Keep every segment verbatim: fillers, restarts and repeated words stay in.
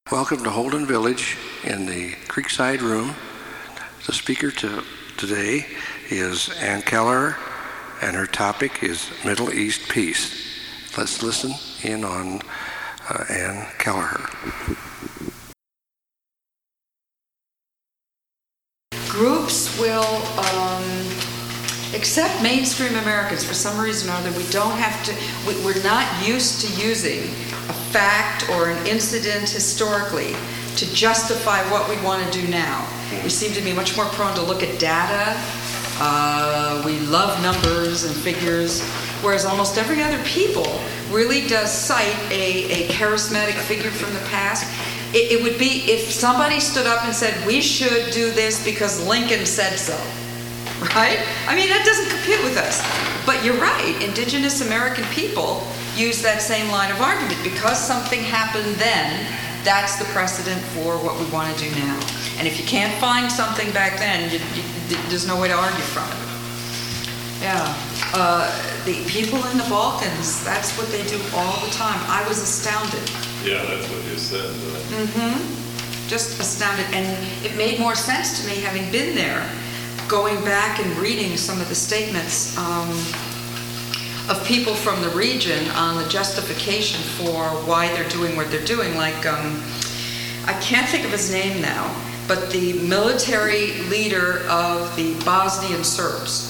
Welcome to Holden Village in the Creekside Room. The speaker to today is Ann Kelleher, and her topic is Middle East Peace. Let's listen in on uh, Ann Kelleher. Groups will um, accept mainstream Americans for some reason or other. We don't have to, we, we're not used to using a fact or an incident historically to justify what we want to do now. We seem to be much more prone to look at data. Uh, we love numbers and figures, whereas almost every other people really does cite a, a charismatic figure from the past. It, it would be if somebody stood up and said, we should do this because Lincoln said so, right? I mean, that doesn't compute with us. But you're right, indigenous American people use that same line of argument. Because something happened then, that's the precedent for what we want to do now. And if you can't find something back then, you, you, there's no way to argue from it. Yeah. Uh, the people in the Balkans, that's what they do all the time. I was astounded. Yeah, that's what you said. Mm-hmm. Just astounded. And it made more sense to me, having been there, going back and reading some of the statements um, of people from the region on the justification for why they're doing what they're doing. Like, um, I can't think of his name now, but the military leader of the Bosnian Serbs,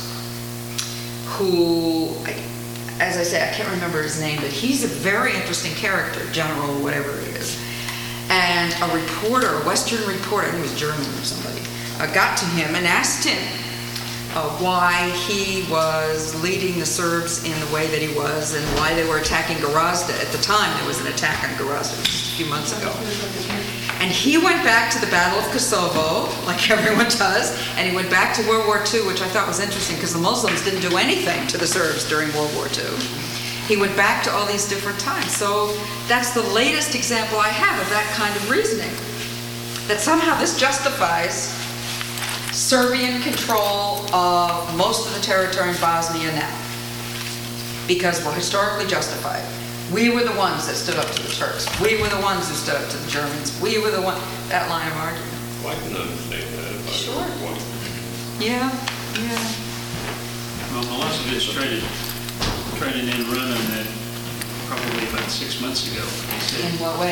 who, as I say, I can't remember his name, but he's a very interesting character, general, whatever he is. And a reporter, a Western reporter, I think it was German or somebody, uh, got to him and asked him uh, why he was leading the Serbs in the way that he was and why they were attacking Gorazda. At the time, there was an attack on Gorazda just a few months ago. And he went back to the Battle of Kosovo, like everyone does, and he went back to World War Two, which I thought was interesting because the Muslims didn't do anything to the Serbs during World War Two. He went back to all these different times. So that's the latest example I have of that kind of reasoning. That somehow this justifies Serbian control of most of the territory in Bosnia now. Because we're historically justified. We were the ones that stood up to the Turks. We were the ones who stood up to the Germans. We were the one, that line of argument. Well, I can understand that if I Sure. were one. Yeah, yeah. Well, Milosevic tried to, tried an end run on that probably about six months ago. He said, In what way?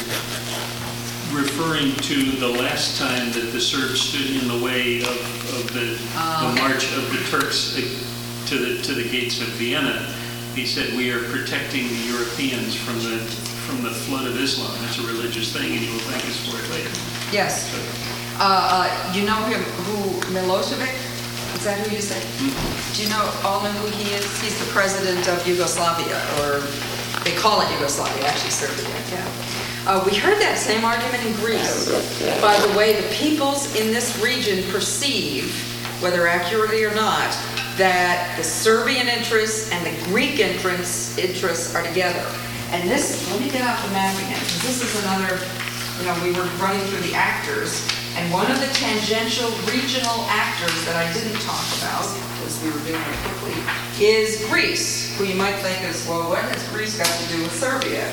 referring to the last time that the Serbs stood in the way of, of the, Oh. the march of the Turks to the, to the gates of Vienna. He said, we are protecting the Europeans from the from the flood of Islam. It's a religious thing, and you will thank us for it later. Yes. So, Uh, uh, you know him, who, Milosevic? Is that who you said? mm-hmm. Do you know, all know who he is? He's the president of Yugoslavia, or they call it Yugoslavia, actually Serbia, yeah. Uh, we heard that same argument in Greece. By the way, the peoples in this region perceive, whether accurately or not, that the Serbian interests and the Greek interests, interests are together. And this, let me get out the map again, because this is another, you know, we were running through the actors, and one of the tangential regional actors that I didn't talk about, because we were doing it quickly, is Greece, who you might think is, well, what has Greece got to do with Serbia?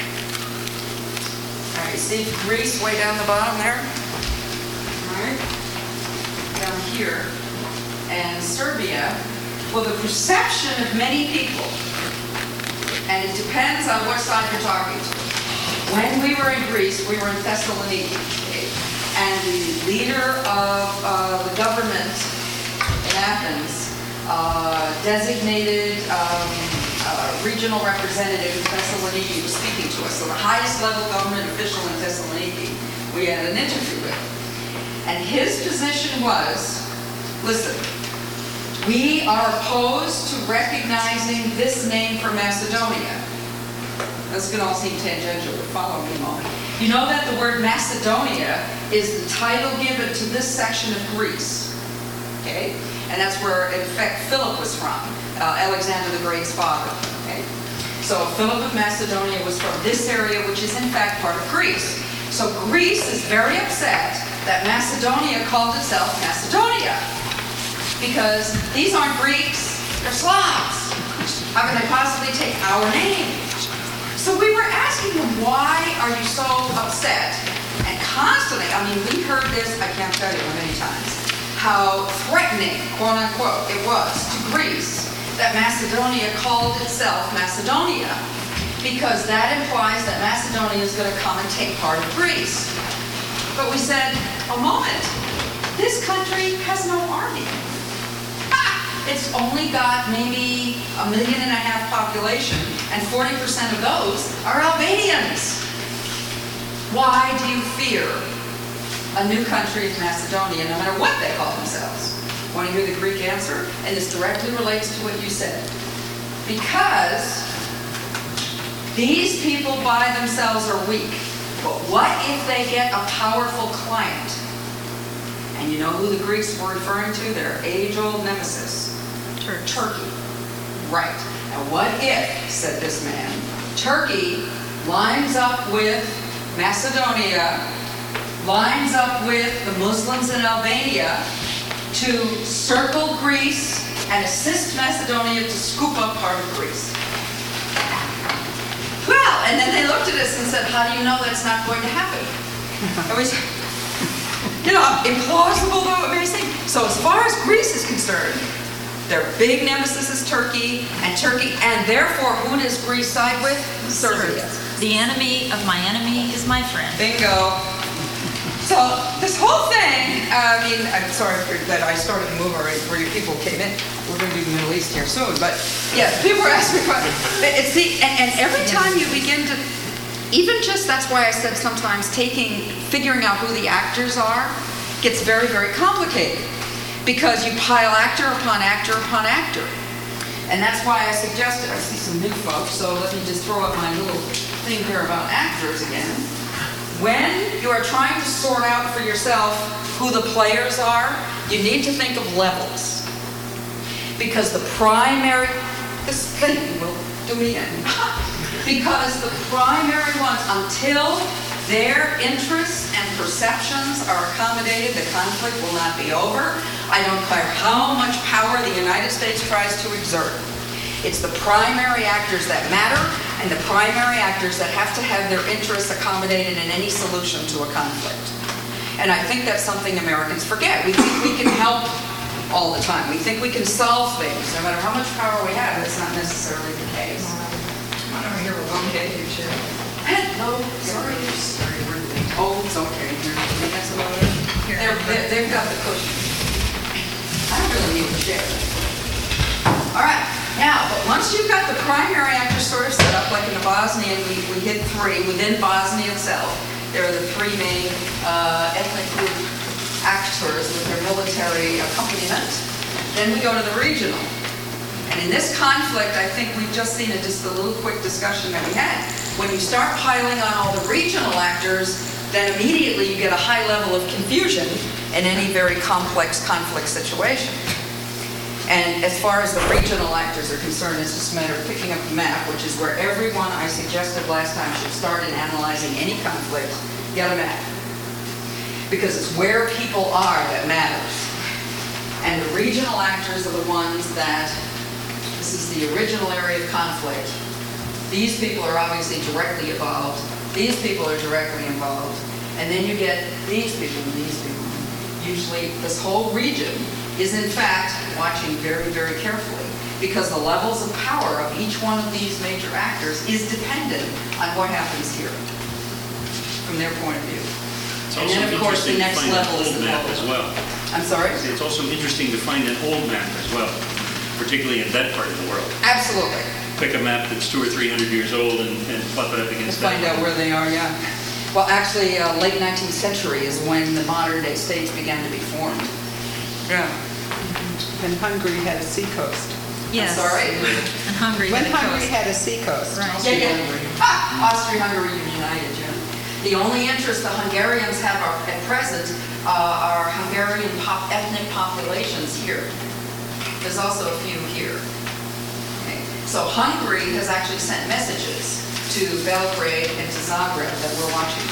All right, see Greece way down the bottom there? All right, down here. And Serbia, well, the perception of many people, and it depends on what side you're talking to. When we were in Greece, we were in Thessaloniki, okay? And the leader of uh, the government in Athens uh, designated um, uh, regional representative in Thessaloniki was speaking to us. So the highest level government official in Thessaloniki, we had an interview with. And his position was, listen, we are opposed to recognizing this name for Macedonia. This can all seem tangential, but follow me a moment. You know that the word Macedonia is the title given to this section of Greece, okay? And that's where, in fact, Philip was from, uh, Alexander the Great's father, okay? So Philip of Macedonia was from this area, which is in fact part of Greece. So Greece is very upset that Macedonia called itself Macedonia. Because these aren't Greeks, they're Slavs. How can they possibly take our name? So we were asking them, why are you so upset constantly, I mean, we heard this, I can't tell you how many times, how threatening, quote unquote, it was to Greece that Macedonia called itself Macedonia, because that implies that Macedonia is going to come and take part of Greece. But we said, a moment, this country has no army. Ah, it's only got maybe a million and a half population, and forty percent of those are Albanians. Why do you fear a new country of Macedonia, no matter what they call themselves? Want to hear the Greek answer? And this directly relates to what you said. Because these people by themselves are weak. But what if they get a powerful client? And you know who the Greeks were referring to? Their age-old nemesis. Tur- Turkey. Right. And what if, said this man, Turkey lines up with Macedonia, lines up with the Muslims in Albania to circle Greece and assist Macedonia to scoop up part of Greece. Well, and then they looked at us and said, how do you know that's not going to happen? It was, you know, implausible though it may seem. So as far as Greece is concerned, their big nemesis is Turkey, and Turkey, and therefore who does Greece side with? Serbia. The enemy of my enemy is my friend. Bingo. So this whole thing, I mean, I'm sorry for that I started to move already before you people came in. We're going to do the Middle East here soon, but yeah, people are asking me about it's the, and, and every time you begin to, even just, that's why I said sometimes taking, figuring out who the actors are gets very, very complicated, because you pile actor upon actor upon actor. And that's why I suggested, I see some new folks, so let me just throw up my little thing here about actors again. When you are trying to sort out for yourself who the players are, you need to think of levels. Because the primary, this thing will do me in. Because the primary ones, until their interests and perceptions are accommodated, the conflict will not be over. I don't care how much power the United States tries to exert. It's the primary actors that matter, and the primary actors that have to have their interests accommodated in any solution to a conflict. And I think that's something Americans forget. We think we can help all the time. We think we can solve things, no matter how much power we have. That's not necessarily the case. Come on over here, we'll okay, you chair. No, sorry. Oh, it's okay. You got some over there? They're, they're, they've got the cushion. I don't really need the chair. All right. Now, but once you've got the primary actors sort of set up, like in the Bosnian, we, we hit three. Within Bosnia itself, there are the three main uh, ethnic group actors with their military accompaniment. Then we go to the regional. And in this conflict, I think we've just seen a, just a little quick discussion that we had. When you start piling on all the regional actors, then immediately you get a high level of confusion in any very complex conflict situation. And as far as the regional actors are concerned, it's just a matter of picking up the map, which is where everyone I suggested last time should start in analyzing any conflict, get a map. Because it's where people are that matters. And the regional actors are the ones that, this is the original area of conflict. These people are obviously directly involved. These people are directly involved. And then you get these people and these people. Usually this whole region is in fact watching very, very carefully, because the levels of power of each one of these major actors is dependent on what happens here, from their point of view. It's And also then, of course, the interesting to next find an level is old the map global. as well. I'm sorry? It's also interesting to find an old map as well, particularly in that part of the world. Absolutely. Pick a map that's two or three hundred years old and, and plop it up To against that. find out where they are, yeah. Well, actually, uh, late nineteenth century is when the modern day states began to be formed. Yeah. When Hungary had a seacoast. Yes. Sorry? And Hungary When had a Hungary coast. had a seacoast. Right. Yeah, yeah. Ah, Austria-Hungary united, yeah. The only interest the Hungarians have are, at present uh, are Hungarian pop, ethnic populations here. There's also a few here. Okay. So Hungary has actually sent messages to Belgrade and to Zagreb that we're watching.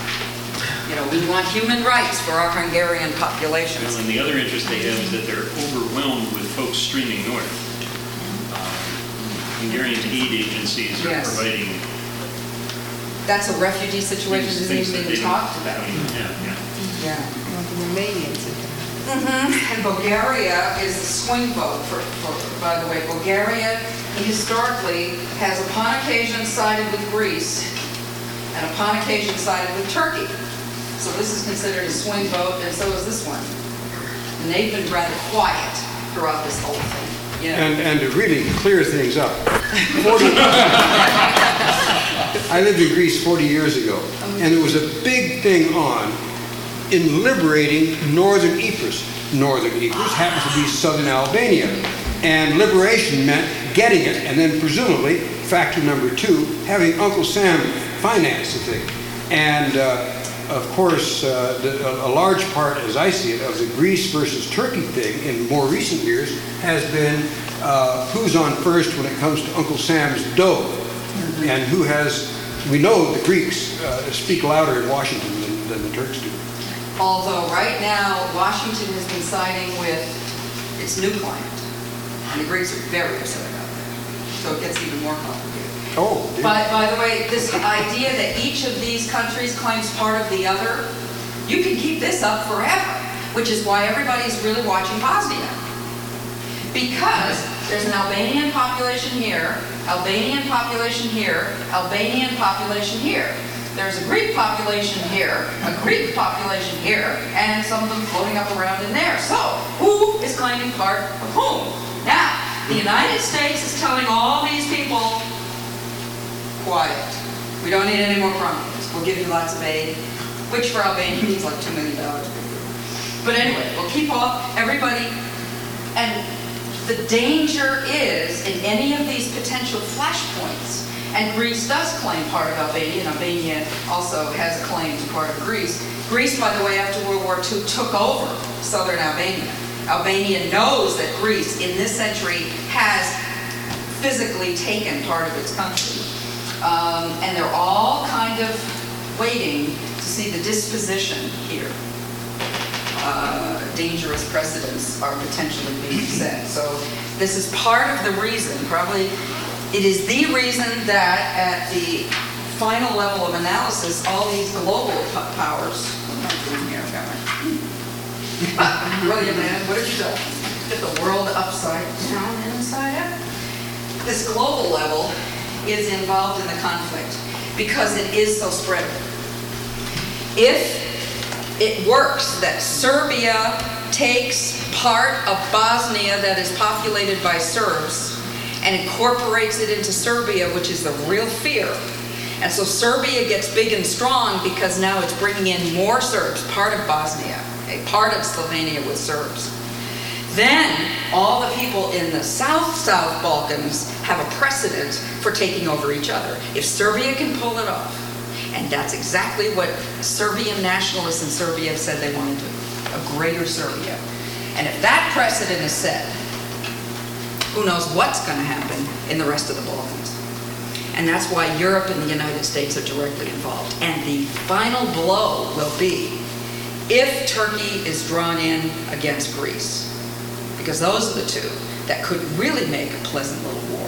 You know, we want human rights for our Hungarian populations. Well, and the other interest they have is that they're overwhelmed with folks streaming north. Uh, Hungarian aid agencies are Yes. providing that's a refugee situation that Things isn't that even they talked don't- about. Yeah, yeah. Yeah. Well, the Romanians are Mhm. And Bulgaria is a swing vote, for, for, by the way. Bulgaria historically has upon occasion sided with Greece and upon occasion sided with Turkey. So this is considered a swing vote, and so is this one. And they've been rather quiet throughout this whole thing. You know? And, and to really clear things up, forty I lived in Greece forty years ago, and there was a big thing on in liberating northern Ypres. Northern Ypres happens to be southern Albania, and liberation meant getting it, and then presumably, factor number two, having Uncle Sam finance the thing. And uh, of course, uh, the, a, a large part, as I see it, of the Greece versus Turkey thing in more recent years has been uh, who's on first when it comes to Uncle Sam's dough, mm-hmm. and who has, we know the Greeks uh, speak louder in Washington than, than the Turks do. Although right now, Washington has been siding with its new client, and the Greeks are very upset about that. So it gets even more complicated. Oh, dear. But by the way, this idea that each of these countries claims part of the other, you can keep this up forever, which is why everybody's really watching Bosnia. Because there's an Albanian population here, Albanian population here, Albanian population here. There's a Greek population here, a Greek population here, and some of them floating up around in there. So, who is claiming part of whom? Now, the United States is telling all these people, quiet. We don't need any more promises. We'll give you lots of aid, which for Albania means like two million dollars. But anyway, we'll keep all, everybody, and the danger is in any of these potential flashpoints. And Greece does claim part of Albania, and Albania also has a claim to part of Greece. Greece, by the way, after World War Two, took over southern Albania. Albania knows that Greece, in this century, has physically taken part of its country. Um, and they're all kind of waiting to see the disposition here. Uh, dangerous precedents are potentially being set. So this is part of the reason, probably, it is the reason that at the final level of analysis, all these global p- powers, what am I doing here? But, William, man, what have you done? Get the world upside down and inside out. This global level is involved in the conflict because it is so spreadable. If it works that Serbia takes part of Bosnia that is populated by Serbs and incorporates it into Serbia, which is the real fear. And so Serbia gets big and strong because now it's bringing in more Serbs, part of Bosnia, a part of Slovenia with Serbs. Then all the people in the South South Balkans have a precedent for taking over each other. If Serbia can pull it off, and that's exactly what Serbian nationalists in Serbia have said they want to do, a greater Serbia. And if that precedent is set, who knows what's going to happen in the rest of the Balkans. And that's why Europe and the United States are directly involved. And the final blow will be if Turkey is drawn in against Greece. Because those are the two that could really make a pleasant little war.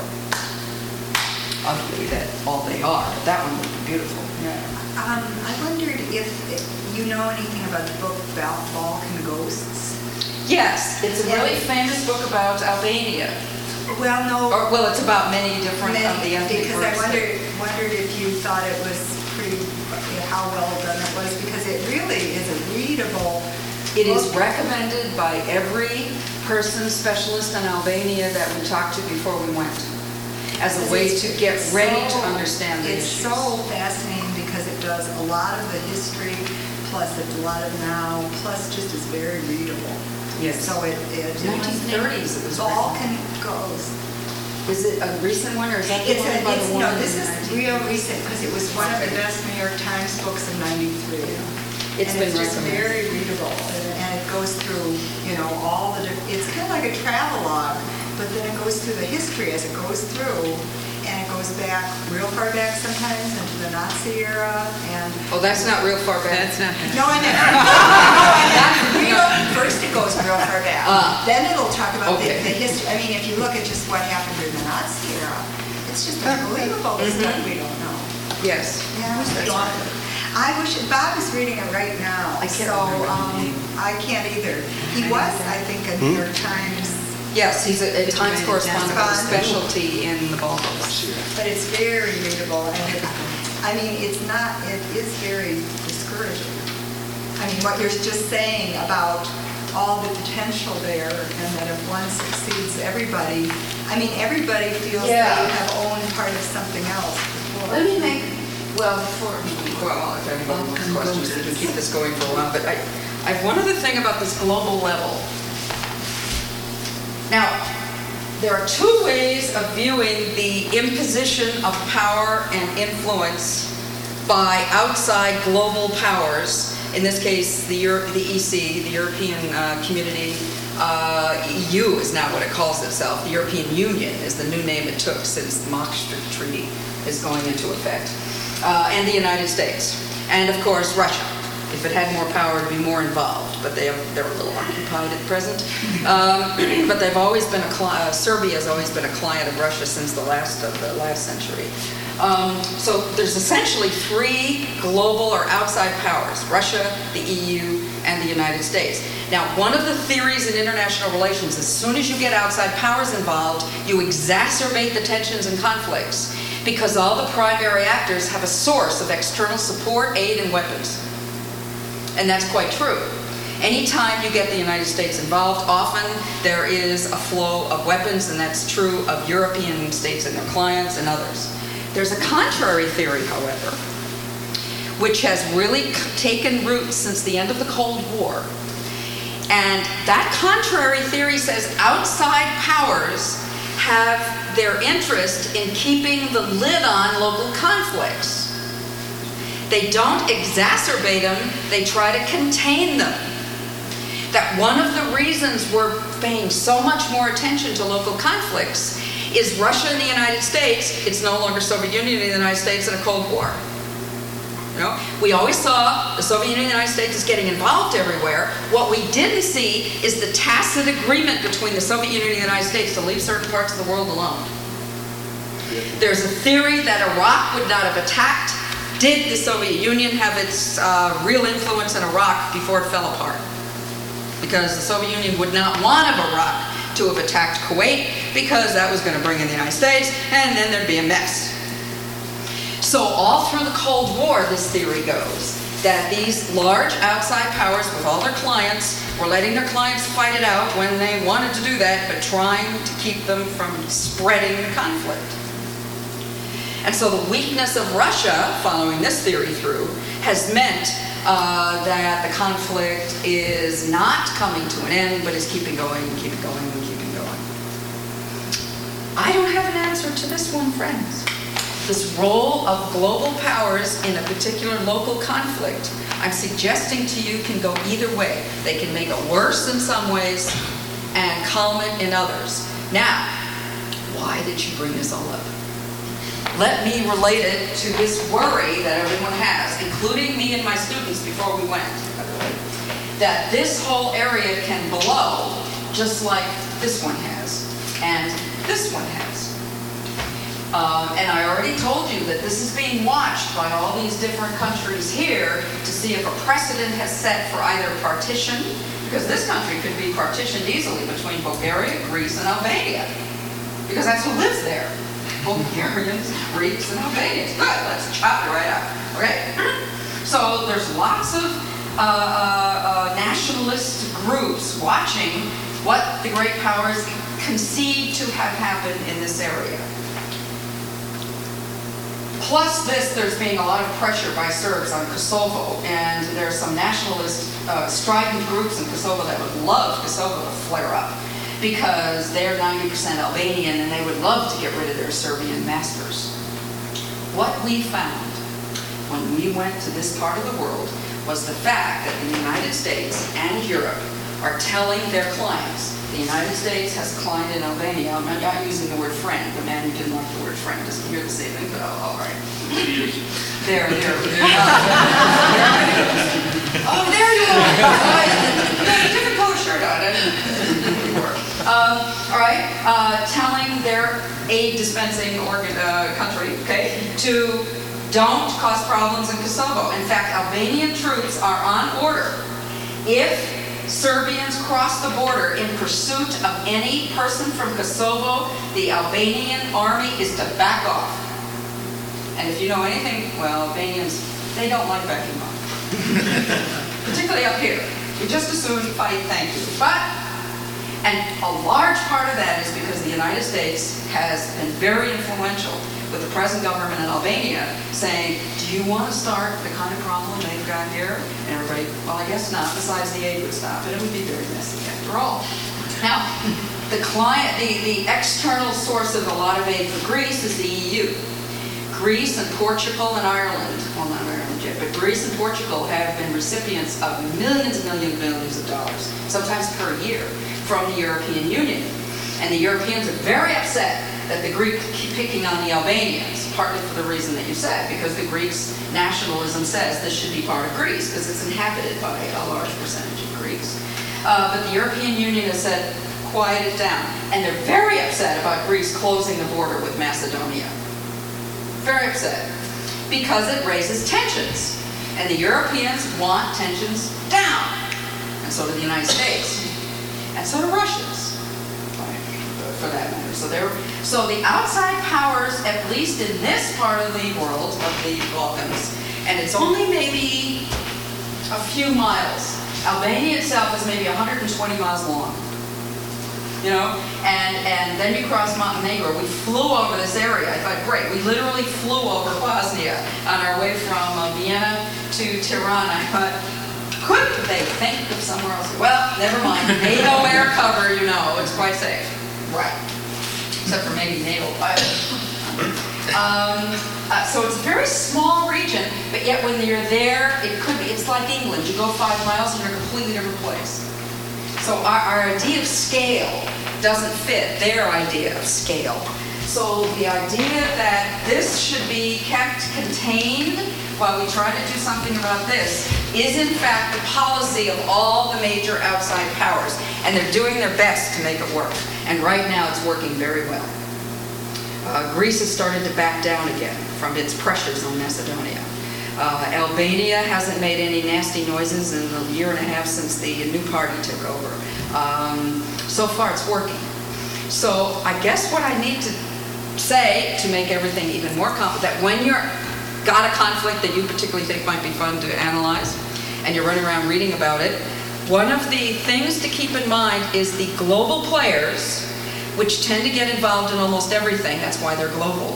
Ugly that all they are, but that one would be beautiful. Yeah. Um, I wondered if, if you know anything about the book about Balkan Ghosts. Yes, it's a really famous book about Albania. Well, no. Or, well, it's about many different many, of the ethnic Because groups. I wondered, wondered if you thought it was pretty, how well done it was, because it really is a readable It is book. recommended by every person specialist in Albania that we talked to before we went, as a way to get It's ready so- to understand the It's issues. so fascinating because it does a lot of the history, plus a lot of now, plus just is very readable. Yes. So it, it. nineteen thirties it was written. Balkan Ghosts. Is it a recent one, or is that the It's one a, by it's, the no, woman this in is the nineteen real thirties? recent because it was one of the best New York Times books of ninety-three. It's and been it's just recommended. very readable, and, and it goes through, you know, all the. diff- It's kind of like a travelogue, but then it goes through the history as it goes through, and it goes back real far back sometimes into the Nazi era, and. Oh, that's not real far back. That's not. No, I mean, no, I mean, real, first it goes real far back. Ah. Then it'll talk about Okay. the, the history. I mean, if you look at just what happened during the Nazi era, it's just unbelievable, the stuff we don't know. Yes. Yeah, that's awesome. I wish, Bob is reading it right now. I can't so, remember the um, name. I can't either. He was, I think, a New York Times, Yes, he's a a Times correspondent with a Fun. specialty in the ball books. but it's very readable. And it, I mean, it's not, it is very discouraging. I mean, what you're just saying about all the potential there, and that if one succeeds, everybody, I mean, everybody feels Yeah. they have owned part of something else. before. Let me make, well, before, well, if anybody wants questions, we can keep this going for a while, but I, I have one other thing about this global level. Now, there are two ways of viewing the imposition of power and influence by outside global powers. In this case, the, Euro- the E C, the European uh, Community, uh, E U is now what it calls itself. The European Union is the new name it took since the Maastricht Treaty is going into effect. Uh, and the United States. And of course, Russia. If it had more power, it'd be more involved, but they, they're a little occupied at present. Um, but they've always been a cli- uh, Serbia has always been a client of Russia since the last of the last century. Um, so there's essentially three global or outside powers: Russia, the E U, and the United States. Now, one of the theories in international relations, as soon as you get outside powers involved, you exacerbate the tensions and conflicts, because all the primary actors have a source of external support, aid, and weapons. And that's quite true. Anytime you get the United States involved, often there is a flow of weapons, and that's true of European states and their clients and others. There's a contrary theory, however, which has really c- taken root since the end of the Cold War. And that contrary theory says outside powers have their interest in keeping the lid on local conflicts. They don't exacerbate them, they try to contain them. That one of the reasons we're paying so much more attention to local conflicts is Russia and the United States. It's no longer Soviet Union and the United States in a Cold War. You know, we always saw the Soviet Union and the United States as getting involved everywhere. What we didn't see is the tacit agreement between the Soviet Union and the United States to leave certain parts of the world alone. There's a theory that Iraq would not have attacked. Did the Soviet Union have its uh, real influence in Iraq before it fell apart? Because the Soviet Union would not want of Iraq to have attacked Kuwait, because that was going to bring in the United States, and then there'd be a mess. So all through the Cold War, this theory goes, that these large outside powers with all their clients were letting their clients fight it out when they wanted to do that, but trying to keep them from spreading the conflict. And so the weakness of Russia, following this theory through, has meant uh, that the conflict is not coming to an end, but is keeping going and keeping going and keeping going. I don't have an answer to this one, friends. This role of global powers in a particular local conflict, I'm suggesting to you, can go either way. They can make it worse in some ways and calm it in others. Now, why did you bring this all up? Let me relate it to this worry that everyone has, including me and my students before we went, by the way, that this whole area can blow just like this one has, and this one has. Um, and I already told you that this is being watched by all these different countries here to see if a precedent has set for either partition, because this country could be partitioned easily between Bulgaria, Greece, and Albania, because that's who lives there. Bulgarians, Greeks, and Albanians. Good, let's chop it right out. Okay? So there's lots of uh, uh, uh, nationalist groups watching what the great powers concede to have happened in this area. Plus this, there's being a lot of pressure by Serbs on Kosovo, and there's some nationalist uh, strident groups in Kosovo that would love Kosovo to flare up, because they're ninety percent Albanian and they would love to get rid of their Serbian masters. What we found when we went to this part of the world was the fact that the United States and Europe are telling their clients. The United States has a client in Albania. I'm not using the word friend. The man who didn't like the word friend doesn't hear the same thing, but oh, all right. There, there, there. Oh, there you are. You have a different color shirt on. I didn't know who you were. Um, all right, uh, telling their aid dispensing organ, uh, country, okay, to don't cause problems in Kosovo. In fact, Albanian troops are on order if Serbians cross the border in pursuit of any person from Kosovo, the Albanian army is to back off. And if you know anything, well, Albanians, they don't like backing off. Particularly up here. We just as soon fight, thank you. But, and a large part of that is because the United States has been very influential with the present government in Albania saying, do you want to start the kind of problem they've got here? And everybody, well, I guess not, besides the aid would stop, and it would be very messy after all. Now, the client, the, the external source of a lot of aid for Greece is the E U. Greece and Portugal and Ireland, well, not Ireland yet, but Greece and Portugal have been recipients of millions and millions and millions of dollars, sometimes per year, from the European Union. And the Europeans are very upset that the Greeks keep picking on the Albanians, partly for the reason that you said, because the Greeks' nationalism says this should be part of Greece, because it's inhabited by a large percentage of Greeks. Uh, but the European Union has said, quiet it down. And they're very upset about Greece closing the border with Macedonia. Very upset. Because it raises tensions. And the Europeans want tensions down. And so do the United States. And so do Russians, for that matter. So, they're, so the outside powers, at least in this part of the world, of the Balkans, and it's only maybe a few miles. Albania itself is maybe one hundred twenty miles long. You know, and, and then you cross Montenegro. We flew over this area. I thought, great. We literally flew over Bosnia on our way from uh, Vienna to Tirana. I thought, couldn't they think of somewhere else? Well, never mind. NATO air cover, you know, it's quite safe. Right. Except for maybe naval pilots. Um, uh, so it's a very small region, but yet when you're there, it could be, it's like England. You go five miles and you're in a completely different place. So our, our idea of scale doesn't fit their idea of scale. So the idea that this should be kept contained while we try to do something about this is in fact the policy of all the major outside powers. And they're doing their best to make it work. And right now it's working very well. Uh, Greece has started to back down again from its pressures on Macedonia. Uh, Albania hasn't made any nasty noises in the year and a half since the new party took over. Um, so far it's working. So I guess what I need to say to make everything even more complicated, that when you're got a conflict that you particularly think might be fun to analyze, and you're running around reading about it, one of the things to keep in mind is the global players, which tend to get involved in almost everything. That's why they're global.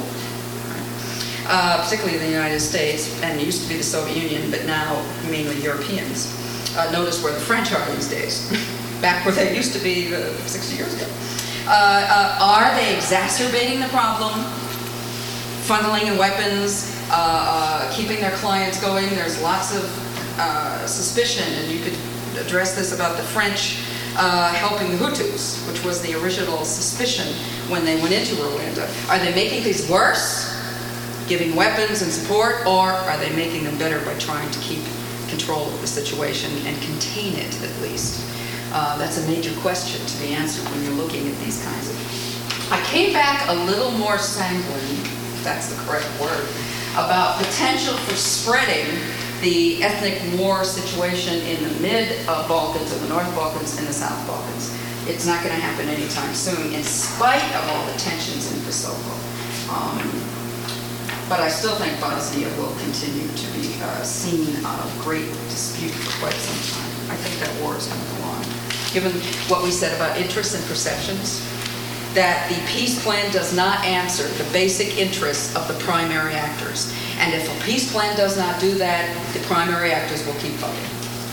Uh, particularly the United States, and it used to be the Soviet Union, but now mainly Europeans. Uh, notice where the French are these days, back where they used to be uh, sixty years ago. Uh, uh, are they exacerbating the problem? Funneling in weapons, uh, uh, keeping their clients going. There's lots of uh, suspicion, and you could address this about the French uh, helping the Hutus, which was the original suspicion when they went into Rwanda. Are they making things worse, giving weapons and support, or are they making them better by trying to keep control of the situation and contain it at least? Uh, that's a major question to be answered when you're looking at these kinds of... I came back a little more sanguine, if that's the correct word, about potential for spreading the ethnic war situation in the mid-Balkans, and the North Balkans, and the South Balkans. It's not going to happen anytime soon, in spite of all the tensions in Kosovo. Um, But I still think Bosnia will continue to be a scene of great dispute for quite some time. I think that war is going to go on. Given what we said about interests and perceptions, that the peace plan does not answer the basic interests of the primary actors. And if a peace plan does not do that, the primary actors will keep fighting.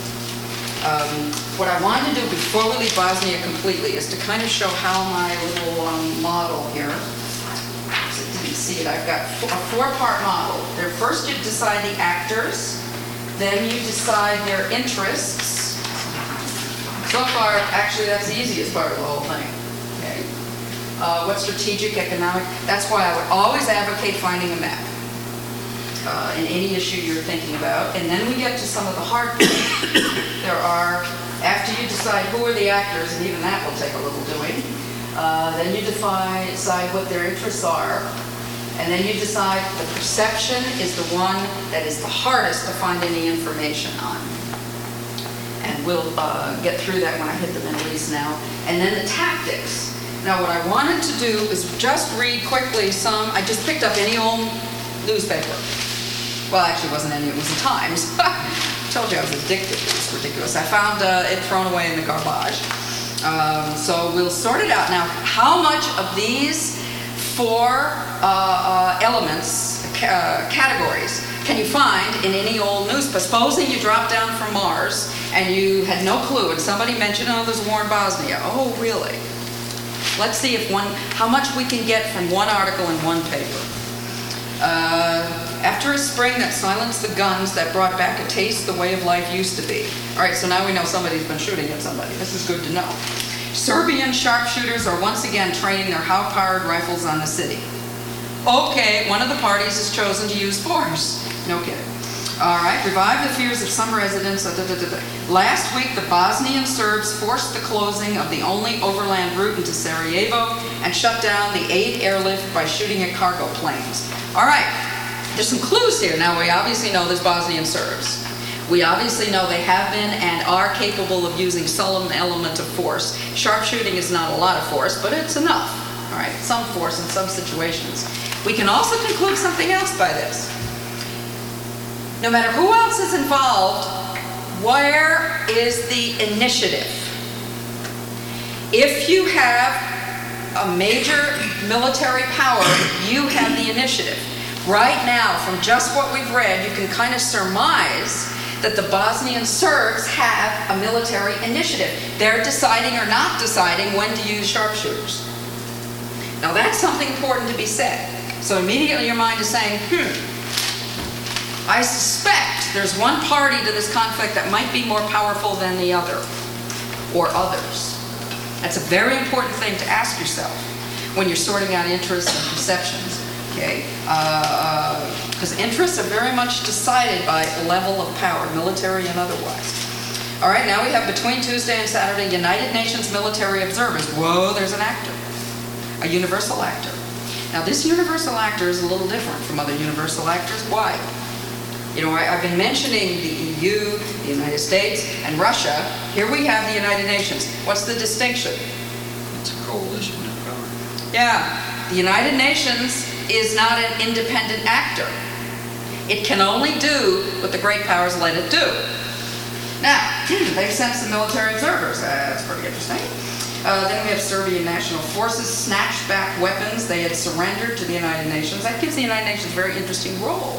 Um, what I wanted to do before we leave Bosnia completely is to kind of show how my little um, model here, see it, I've got a four-part model. There, first you decide the actors, then you decide their interests. So far, actually, that's the easiest part of the whole thing. Okay. Uh, what strategic, economic, that's why I would always advocate finding a map uh, in any issue you're thinking about. And then we get to some of the hard things. There are, after you decide who are the actors, and even that will take a little doing, uh, then you define, decide what their interests are. And then you decide the perception is the one that is the hardest to find any information on. And we'll uh, get through that when I hit the Middle East now. And then the tactics. Now what I wanted to do is just read quickly some, I just picked up any old newspaper. Well, actually it wasn't any, it was the Times. I told you I was addicted to this, ridiculous. I found uh, it thrown away in the garbage. Um, so we'll sort it out. Now, how much of these four uh, uh, elements, uh, categories, can you find in any old newspaper? Supposing you dropped down from Mars and you had no clue, and somebody mentioned, oh, there's a war in Bosnia. Oh, really? Let's see if one, how much we can get from one article in one paper. Uh, after a spring that silenced the guns that brought back a taste the way of life used to be. All right, so now we know somebody's been shooting at somebody. This is good to know. Serbian sharpshooters are once again training their high-powered rifles on the city. Okay, one of the parties has chosen to use force. No kidding. All right, revive the fears of some residents. Da, da, da, da. Last week, the Bosnian Serbs forced the closing of the only overland route into Sarajevo and shut down the aid airlift by shooting at cargo planes. All right, there's some clues here. Now, we obviously know there's Bosnian Serbs. We obviously know they have been and are capable of using some element of force. Sharpshooting is not a lot of force, but it's enough. All right, some force in some situations. We can also conclude something else by this. No matter who else is involved, where is the initiative? If you have a major military power, you have the initiative. Right now, from just what we've read, you can kind of surmise that the Bosnian Serbs have a military initiative. They're deciding or not deciding when to use sharpshooters. Now that's something important to be said. So immediately your mind is saying, hmm, I suspect there's one party to this conflict that might be more powerful than the other, or others. That's a very important thing to ask yourself when you're sorting out interests and perceptions, okay? Because uh, interests are very much decided by level of power, military and otherwise. All right, now we have between Tuesday and Saturday, United Nations military observers. Whoa, there's an actor, a universal actor. Now this universal actor is a little different from other universal actors. Why? You know, I, I've been mentioning the E U, the United States, and Russia. Here we have the United Nations. What's the distinction? It's a coalition of power. Yeah, the United Nations is not an independent actor. It can only do what the great powers let it do. Now, they've sent some military observers. Uh, that's pretty interesting. Uh, then we have Serbian National Forces snatched back weapons they had surrendered to the United Nations. That gives the United Nations a very interesting role.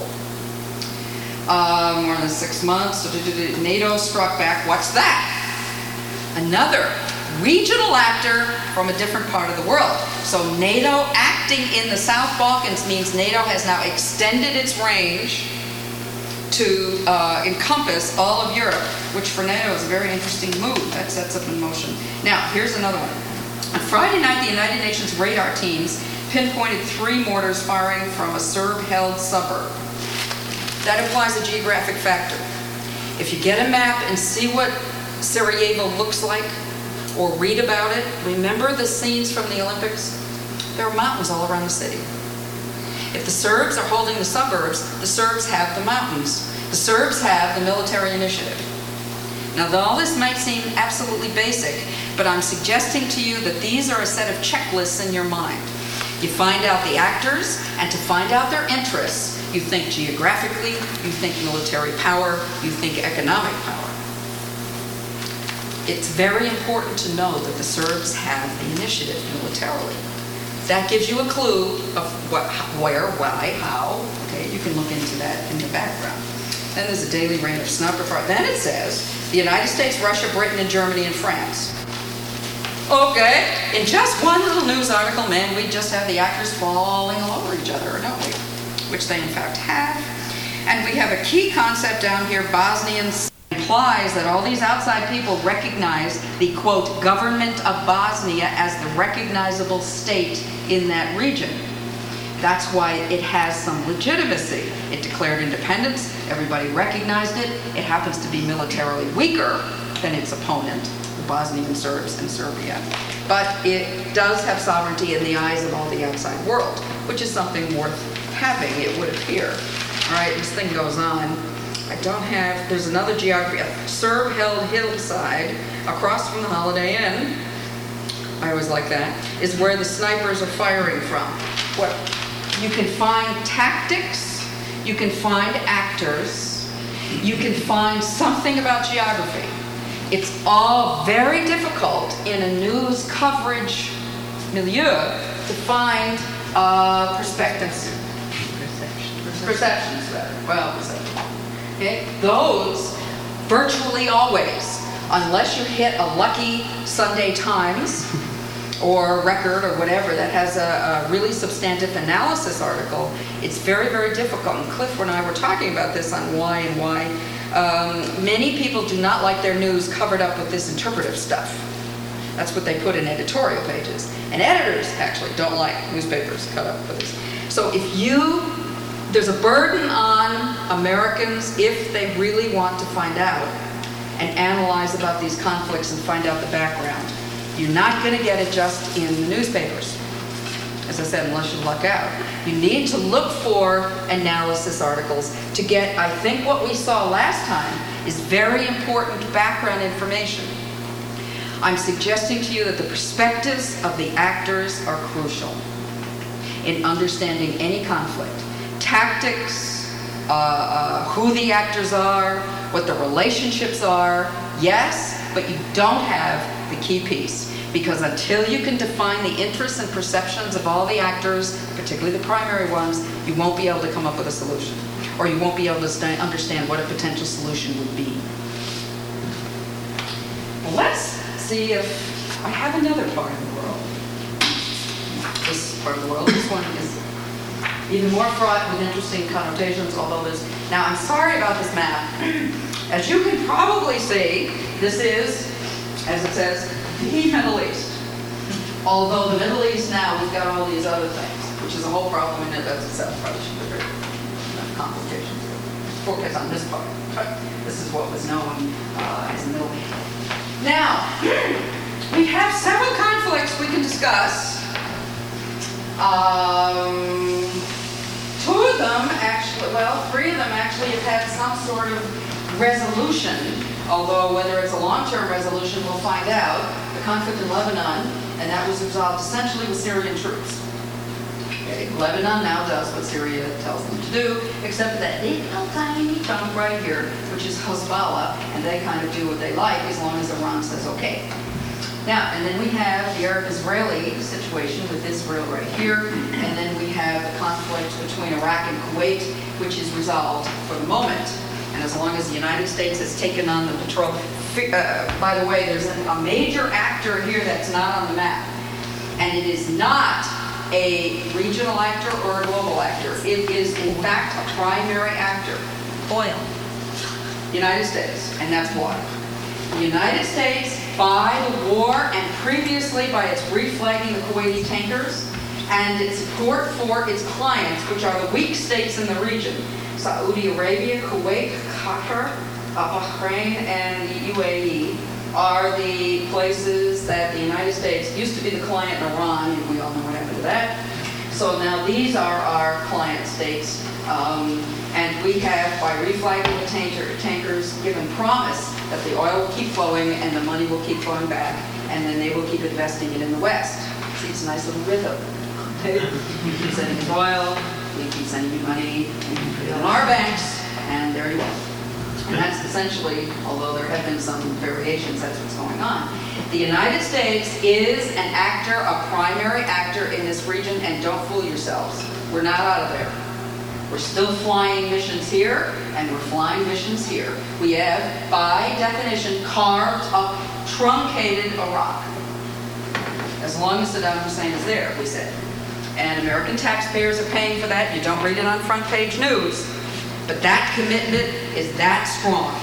Uh, more than six months, NATO struck back. What's that? Another regional actor from a different part of the world. So NATO acting in the South Balkans means NATO has now extended its range to uh, encompass all of Europe, which for NATO is a very interesting move. That sets up in motion. Now, here's another one. On Friday night, the United Nations radar teams pinpointed three mortars firing from a Serb-held suburb. That implies a geographic factor. If you get a map and see what Sarajevo looks like, or read about it, remember the scenes from the Olympics? There are mountains all around the city. If the Serbs are holding the suburbs, the Serbs have the mountains. The Serbs have the military initiative. Now, all this might seem absolutely basic, but I'm suggesting to you that these are a set of checklists in your mind. You find out the actors, and to find out their interests, you think geographically, you think military power, you think economic power. It's very important to know that the Serbs have the initiative militarily. That gives you a clue of what, where, why, how. Okay, you can look into that in the background. Then there's a daily rain of snuff. Then it says the United States, Russia, Britain, and Germany, and France. Okay, in just one little news article, man, we just have the actors falling all over each other, don't we? Which they in fact have. And we have a key concept down here, Bosnians. Implies that all these outside people recognize the, quote, government of Bosnia as the recognizable state in that region. That's why it has some legitimacy. It declared independence, everybody recognized it. It happens to be militarily weaker than its opponent, the Bosnian Serbs and Serbia. but it does have sovereignty in the eyes of all the outside world, which is something worth having, it would appear. All right, this thing goes on. I don't have, there's another geography, a Serb-held hillside across from the Holiday Inn, I always like that, is where the snipers are firing from. What, you can find tactics, you can find actors, you can find something about geography. It's all very difficult in a news coverage milieu to find uh, perspectives. Perceptions, better. Well, perceptions. Okay? Those, virtually always, unless you hit a lucky Sunday Times or Record or whatever that has a, a really substantive analysis article, it's very, very difficult. And Cliff and I were talking about this on why and why. Um, many people do not like their news covered up with this interpretive stuff. That's what they put in editorial pages. And editors actually don't like newspapers cut up with this. So if you, there's a burden on Americans if they really want to find out and analyze about these conflicts and find out the background. You're not going to get it just in the newspapers, as I said, unless you luck out. You need to look for analysis articles to get, I think what we saw last time is very important background information. I'm suggesting to you that the perspectives of the actors are crucial in understanding any conflict. Tactics, uh, uh, who the actors are, what the relationships are, yes, but you don't have the key piece. Because until you can define the interests and perceptions of all the actors, particularly the primary ones, you won't be able to come up with a solution. Or you won't be able to st- understand what a potential solution would be. Well, let's see if I have another part of the world. This part of the world, this one is even more fraught with interesting connotations, although there's... Now, I'm sorry about this map. As you can probably see, this is, as it says, the Middle East. Although the Middle East now, we've got all these other things, which is a whole problem in and of itself. Probably should be very enough complications. Focus on this part. But this is what was known uh, as the Middle East. Now, we have several conflicts we can discuss. Um, two of them actually, well, three of them actually have had some sort of resolution, although whether it's a long-term resolution, we'll find out. The conflict in Lebanon, and that was resolved essentially with Syrian troops. Okay. Lebanon now does what Syria tells them to do, except that little tiny chunk right here, which is Hezbollah, and they kind of do what they like as long as Iran says okay. Now, and then we have the Arab-Israeli situation with Israel right here, and then we have the conflict between Iraq and Kuwait, which is resolved for the moment. And as long as the United States has taken on the patrol, uh, by the way, there's a major actor here that's not on the map, and it is not a regional actor or a global actor. It is, in fact, a primary actor. Oil. United States, and that's why. The United States, by the war and previously by its reflagging the Kuwaiti tankers and its support for its clients, which are the weak states in the region, Saudi Arabia, Kuwait, Qatar, uh, Bahrain, and the U A E, are the places that the United States used to be the client in Iran, and we all know what happened to that. So now these are our client states. Um, and we have, by reflagging the tanker, tankers, given promise that the oil will keep flowing and the money will keep flowing back, and then they will keep investing it in the West. See, it's a nice little rhythm. Okay? We keep sending us oil, we keep sending you money, and you put it on our banks, and there you are. And that's essentially, although there have been some variations, that's what's going on. The United States is an actor, a primary actor in this region, and don't fool yourselves. We're not out of there. We're still flying missions here, and we're flying missions here. We have, by definition, carved up, truncated Iraq. As long as Saddam Hussein is there, we said. And American taxpayers are paying for that. You don't read it on front page news. But that commitment is that strong.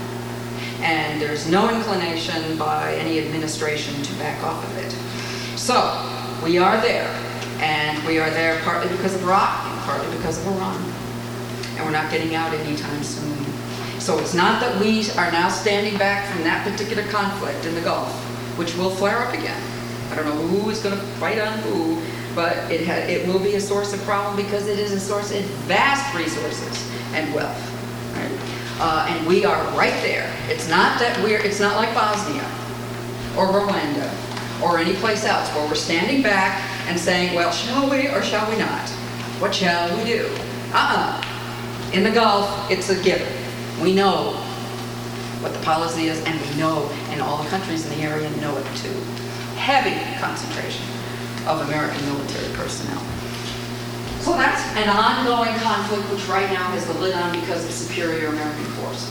And there's no inclination by any administration to back off of it. So, we are there. And we are there partly because of Iraq and partly because of Iran. And we're not getting out anytime soon. So it's not that we are now standing back from that particular conflict in the Gulf, which will flare up again. I don't know who is going to fight on who, but it ha- it will be a source of problem because it is a source of vast resources and wealth. Right? Uh, and we are right there. It's not that we're. It's not like Bosnia or Rwanda or any place else where we're standing back and saying, well, shall we or shall we not? What shall we do? Uh-uh. In the Gulf, it's a given. We know what the policy is, and we know, and all the countries in the area know it too. Heavy concentration of American military personnel. So that's an ongoing conflict which right now has the lid on because of superior American force.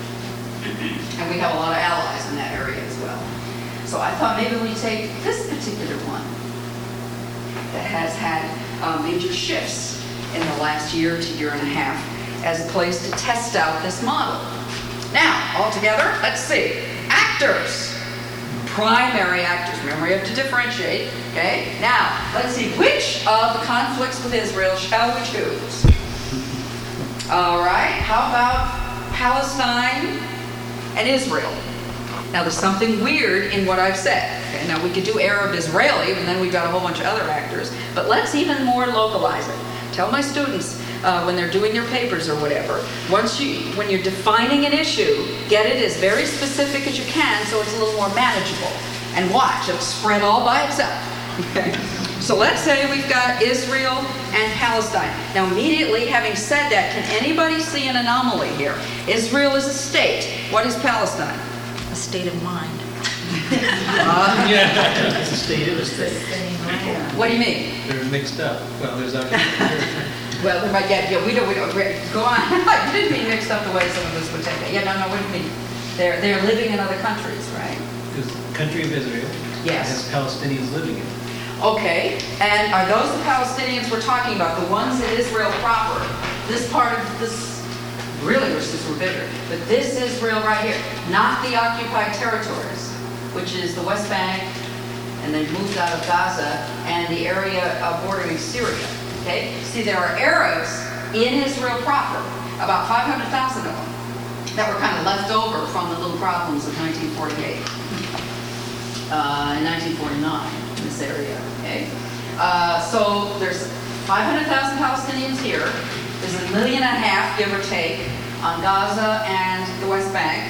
And we have a lot of allies in that area as well. So I thought maybe we take this particular one that has had uh, major shifts in the last year to year and a half as a place to test out this model. Now, all together, let's see. Actors. Primary actors. Remember, you have to differentiate. Okay? Now, let's see. Which of the conflicts with Israel shall we choose? All right. How about Palestine and Israel? Now, there's something weird in what I've said. Okay? Now, we could do Arab-Israeli, and then we've got a whole bunch of other actors. But let's even more localize it. Tell my students uh, when they're doing their papers or whatever, once you, when you're defining an issue, get it as very specific as you can so it's a little more manageable. And watch, it'll spread all by itself. Okay? So let's say we've got Israel and Palestine. Now immediately, having said that, can anybody see an anomaly here? Israel is a state. What is Palestine? A state of mind. Uh, It's a state of a state. what do you mean? They're mixed up. Well, there's actually, Well, there might get, yeah, we don't, we don't, go on. You didn't mean mixed up the way some of us would take it. Yeah, no, no, what do you mean? They're, they're living in other countries, right? because the country of Israel Yes. has Palestinians living in it. Okay, and are those the Palestinians we're talking about, the ones in Israel proper? This part of this, really wish this were bigger, but this Israel right here, not the occupied territories, which is the West Bank, and they've moved out of Gaza, and the area uh, bordering Syria, okay? See, there are Arabs in Israel proper, about five hundred thousand of them, that were kind of left over from the little problems of nineteen forty-eight, uh, and nineteen forty-nine. In this area, okay? Uh, so there's five hundred thousand Palestinians here. There's a million and a half, give or take, on Gaza and the West Bank.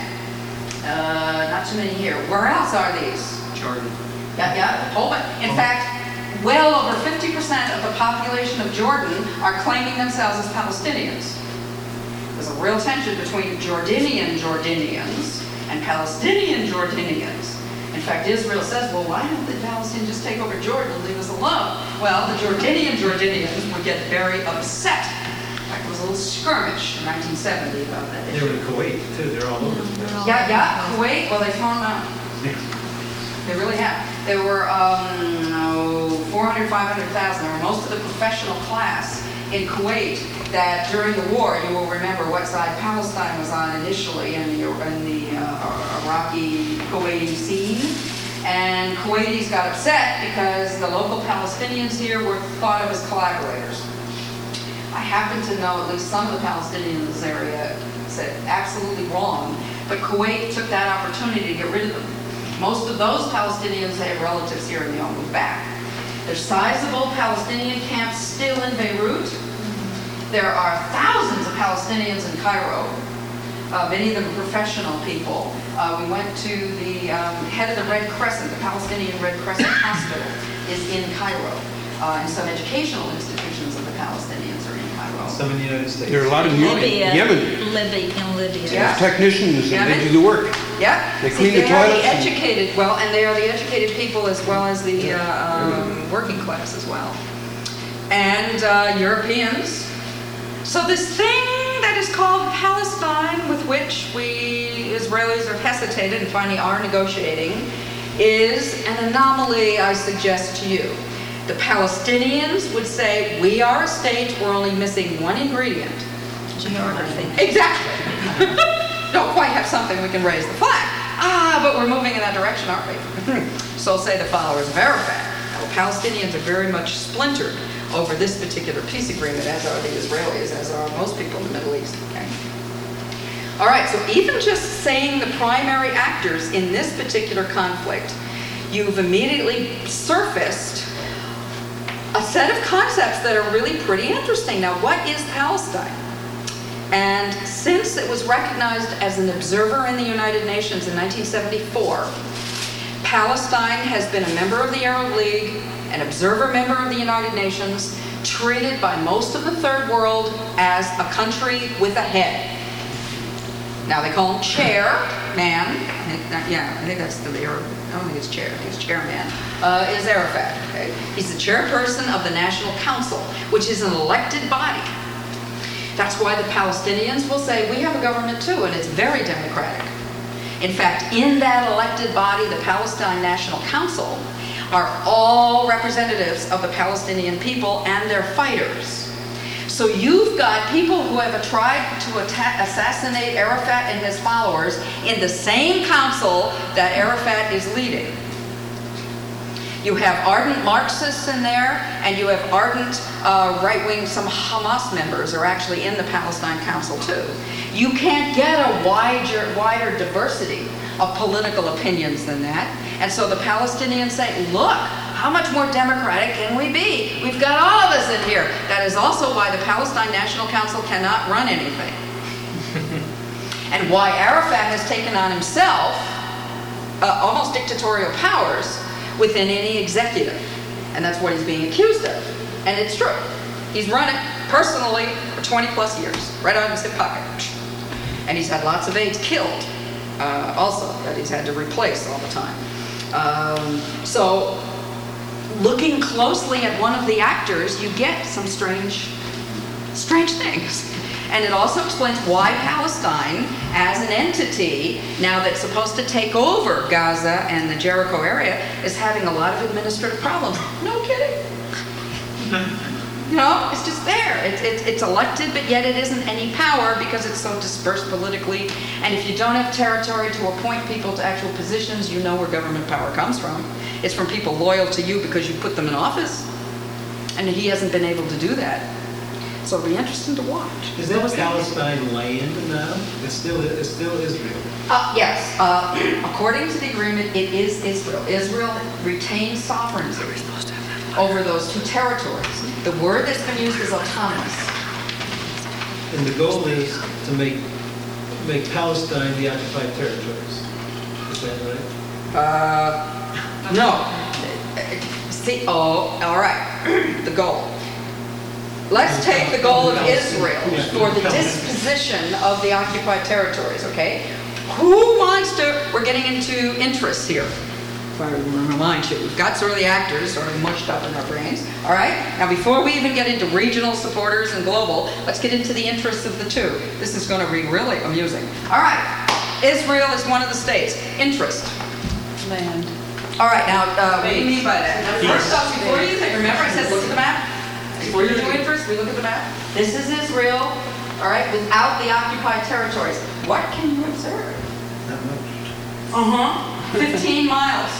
Uh, not too many here. Where else are these? Jordan. Yeah, yeah, whole bunch. In fact, well over fifty percent of the population of Jordan are claiming themselves as Palestinians. There's a real tension between Jordanian Jordanians and Palestinian Jordanians. In fact, Israel says, well, why don't the Palestinians just take over Jordan and leave us alone? Well, the Jordanian Jordanians would get very upset. In fact, there was a little skirmish in nineteen seventy about that They issue. were in Kuwait, too. They're all over the place. Yeah, yeah, Kuwait, well, they torn them out. They really have. There were um, oh, four hundred, five hundred thousand. There were most of the professional class in Kuwait that during the war, you will remember what side Palestine was on initially in the, in the uh, Iraqi Kuwaiti scene. And Kuwaitis got upset because the local Palestinians here were thought of as collaborators. I happen to know at least some of the Palestinians in this area said absolutely wrong, but Kuwait took that opportunity to get rid of them. Most of those Palestinians have relatives here and they all moved back. There's sizable Palestinian camps still in Beirut. There are thousands of Palestinians in Cairo. Uh, many of them are professional people. Uh, we went to the um, head of the Red Crescent, the Palestinian Red Crescent Hospital is in Cairo. Uh, and some educational institutions of the Palestinians are in Cairo. Some in the United States. There are a lot of Yemen. Libya. Yemen. Libya, in Libya. Yeah. Technicians, and they Yemen. do the work. Yeah. They See, clean the they are toilets the and- educated, well, and they are the educated people as well as the uh, um, working class as well. And uh, Europeans. So this thing that is called Palestine, with which we Israelis are hesitated and finally are negotiating, is an anomaly, I suggest to you. The Palestinians would say, we are a state, we're only missing one ingredient. Geography. Exactly. Don't quite have something we can raise the flag. Ah, but we're moving in that direction, aren't we? So say the followers of Arafat. Now, the Palestinians are very much splintered over this particular peace agreement, as are the Israelis, as are most people in the Middle East. Okay. All right, so even just saying the primary actors in this particular conflict you've immediately surfaced a set of concepts that are really pretty interesting. Now, what is Palestine? And since it was recognized as an observer in the United Nations in nineteen seventy-four, Palestine has been a member of the Arab League, an observer member of the United Nations, treated by most of the third world as a country with a head. Now they call him chairman. I think that, yeah, I think that's the Arab. I don't think it's chair. I think it's chairman. Uh, is Arafat? Okay, he's the chairperson of the National Council, which is an elected body. That's why the Palestinians will say we have a government too, and it's very democratic. In fact, in that elected body, the Palestine National Council, are all representatives of the Palestinian people and their fighters. So you've got people who have tried to attack, assassinate Arafat and his followers in the same council that Arafat is leading. You have ardent Marxists in there, and you have ardent uh, right-wing, some Hamas members are actually in the Palestine Council too. You can't get a wider, wider diversity of political opinions than that. And so the Palestinians say, look, how much more democratic can we be? We've got all of us in here. That is also why the Palestine National Council cannot run anything. And why Arafat has taken on himself uh, almost dictatorial powers within any executive. And that's what he's being accused of. And it's true. He's run it personally for twenty plus years, right out of his hip pocket. And he's had lots of aides killed uh, also that he's had to replace all the time. Um, so looking closely at one of the actors, you get some strange, strange things. And it also explains why Palestine, as an entity, now that's supposed to take over Gaza and the Jericho area, is having a lot of administrative problems. No kidding. You know, it's just there. It's, it's, it's elected, but yet it isn't any power because it's so dispersed politically. And if you don't have territory to appoint people to actual positions, you know where government power comes from. It's from people loyal to you because you put them in office. And he hasn't been able to do that. So it'll be interesting to watch. Is that Palestine land now? It's still, it's still Israel. Uh, yes. Uh, according to the agreement, it is Israel. Israel retains sovereignty over those two territories. The word that's been used is autonomous. And the goal is to make make Palestine the occupied territories. Is that right? Uh, no. See, oh, all right. The goal. Let's take the goal of Israel for the disposition of the occupied territories, okay? Who wants to, we're getting into interests here. If I remind you, we've got sort of the actors sort of mushed up in our brains, all right? Now, before we even get into regional supporters and global, let's get into the interests of the two. This is going to be really amusing. All right, Israel is one of the states. Interest. Land. All right, now, uh, what do you mean by that? Now, first off, before you think, remember I said look at the map? Before you do interest, we look at the map. This is Israel, all right, without the occupied territories. What can you observe? Not much. Uh-huh. fifteen miles.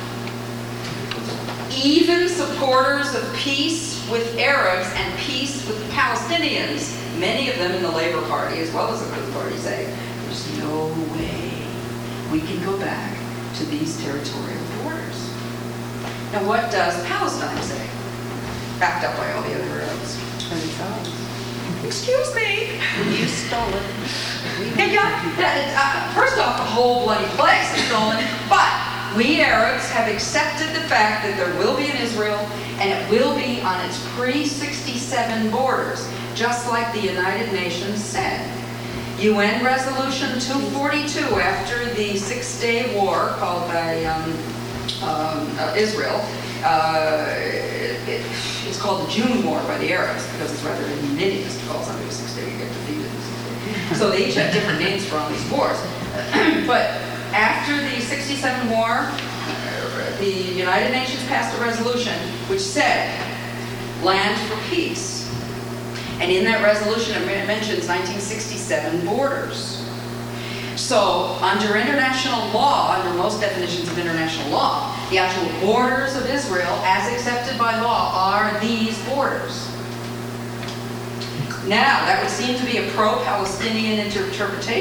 Even supporters of peace with Arabs and peace with Palestinians, many of them in the Labor Party as well as the Green Party, say, there's no way we can go back to these territorial borders. Now, what does Palestine say? Backed up by all the other Arabs. Excuse me. You stole it. Hey, yeah, that, uh, first off, the whole bloody place is stolen, but we Arabs have accepted the fact that there will be an Israel, and it will be on its pre sixty-seven borders, just like the United Nations said. U N Resolution two forty-two, after the Six-Day War called by um, um, uh, Israel, uh, it, it's called the June War by the Arabs because it's rather ignominious to call something a Six-Day you get defeated. So they each have different names for all these wars. But after the sixty-seven war, the United Nations passed a resolution which said land for peace. And in that resolution it mentions nineteen sixty-seven borders. So under international law, under most definitions of international law, the actual borders of Israel, as accepted by law, are these borders. Now, that would seem to be a pro-Palestinian interpretation,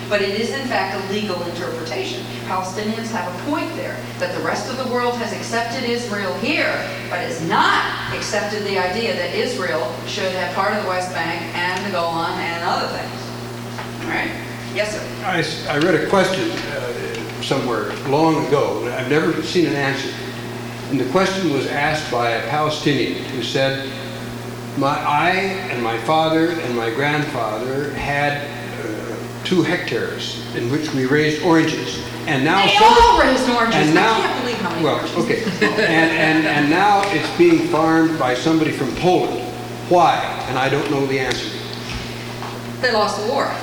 but it is in fact a legal interpretation. Palestinians have a point there, that the rest of the world has accepted Israel here, but has not accepted the idea that Israel should have part of the West Bank and the Golan and other things. All right? Yes, sir. I, s- I read a question uh, somewhere long ago, and I've never seen an answer. And the question was asked by a Palestinian who said, my, I and my father and my grandfather had uh, two hectares in which we raised oranges. And now They some- all raised oranges. And now, I can't believe how many well, oranges. okay. And, and, and now it's being farmed by somebody from Poland. Why? And I don't know the answer. They lost the war.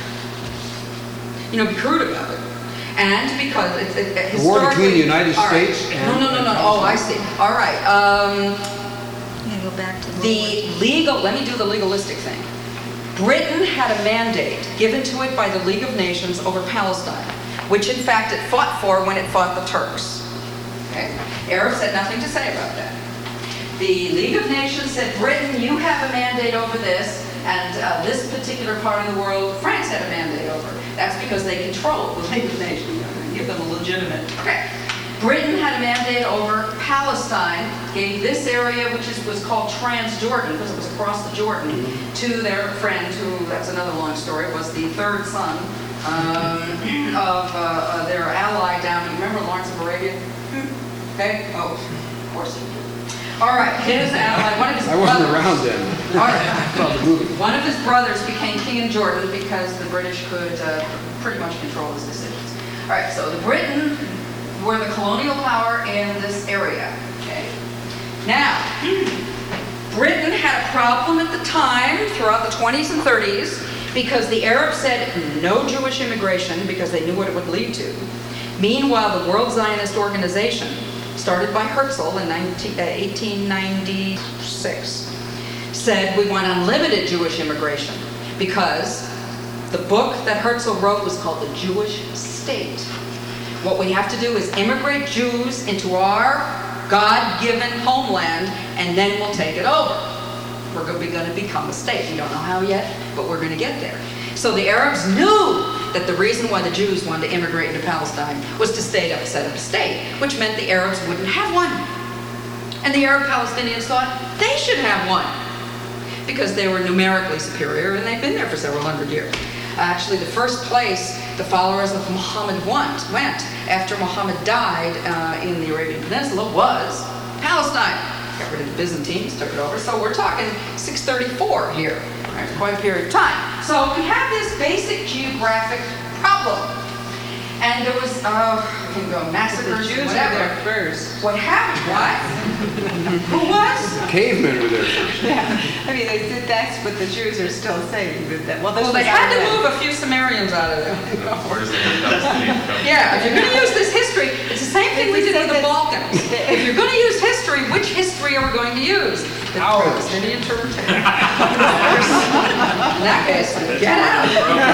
You know, be crude about it. And because it's it, it, The war between historically- the United all right. States No, and- no, no, and no. Oh, I see. All right. Um, Yeah, go back to the legal, let me do the legalistic thing. Britain had a mandate given to it by the League of Nations over Palestine, which in fact it fought for when it fought the Turks. Okay? Arabs had nothing to say about that. The League of Nations said, Britain, you have a mandate over this, and uh, this particular part of the world, France had a mandate over. That's because they control the League of Nations. Give them a legitimate. Okay. Britain had a mandate over Palestine, gave this area, which is, was called Transjordan, because it was across the Jordan, to their friend, who, that's another long story, was the third son um, of uh, uh, their ally down, you remember Lawrence of Arabia? Okay? Oh, of course you do. All right, his ally, one of his I wasn't brothers- around then. All right. I saw the movie. One of his brothers became king in Jordan because the British could uh, pretty much control his decisions. All right, so the Britain were the colonial power in this area. Okay. Now, Britain had a problem at the time, throughout the twenties and thirties, because the Arabs said no Jewish immigration because they knew what it would lead to. Meanwhile, the World Zionist Organization, started by Herzl in eighteen ninety-six, said we want unlimited Jewish immigration because the book that Herzl wrote was called The Jewish State. What we have to do is immigrate Jews into our God-given homeland, and then we'll take it over. We're going to become a state. We don't know how yet, but we're going to get there. So the Arabs knew that the reason why the Jews wanted to immigrate into Palestine was to stay up, set up a state, which meant the Arabs wouldn't have one. And the Arab Palestinians thought they should have one because they were numerically superior and they'd been there for several hundred years. Actually, the first place the followers of Muhammad went, went after Muhammad died uh, in the Arabian Peninsula was Palestine. Got rid of the Byzantines, took it over. So we're talking six thirty-four here, right? Quite a period of time. So we have this basic geographic problem. And there was, uh, we can go massacres, The Jews were whatever. there first. What happened? What? Who was? Cavemen were there first. Yeah, I mean, they did, that's what the Jews are still saying, that, that- well, this Well, was they had to out of move that. a few Sumerians out of there. Where's the name come Yeah, if you're going to use this history, it's the same thing we did with the Balkans. If you're going to use history, which history are we going to use? The Palestinian interpretation. In that case, get out.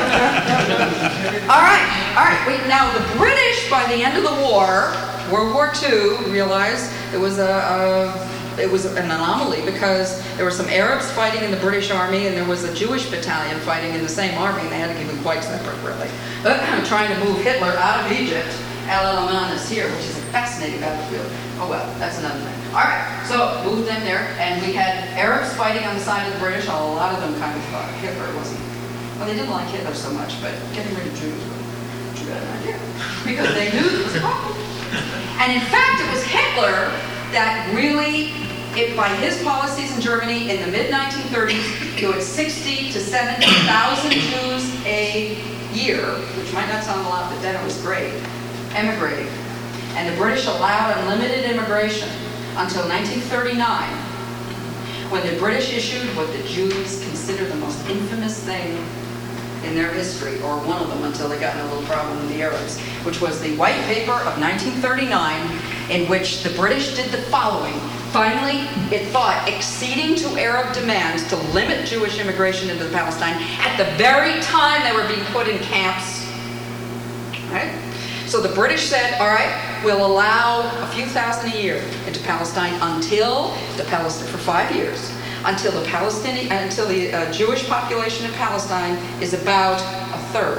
All right, all right. Wait, now the British, by the end of the war, World War Two, realized it was a, a it was an anomaly because there were some Arabs fighting in the British Army and there was a Jewish battalion fighting in the same army, and they had to keep them quite separate, really. Trying to move Hitler out of Egypt. Al-Alaman is here, which is a fascinating battlefield. Oh well, that's another thing. All right, so moved them there, and we had Arabs fighting on the side of the British. A lot of them kind of thought Hitler wasn't. Well, they didn't like Hitler so much, but getting rid of Jews was too bad an idea because they knew there was a problem. And in fact, it was Hitler that really, it, by his policies in Germany in the mid nineteen thirties, there was sixty to seventy thousand Jews a year, which might not sound a lot, but then it was great, emigrating. And the British allowed unlimited immigration until nineteen thirty-nine, when the British issued what the Jews consider the most infamous thing in their history, or one of them until they got in a little problem with the Arabs, which was the White Paper of nineteen thirty-nine, in which the British did the following. Finally, it thought, acceding to Arab demands to limit Jewish immigration into Palestine at the very time they were being put in camps. Right? So the British said, all right, we'll allow a few thousand a year into Palestine until the Palestine, for five years, until the Palestinian, until the uh, Jewish population in Palestine is about a third,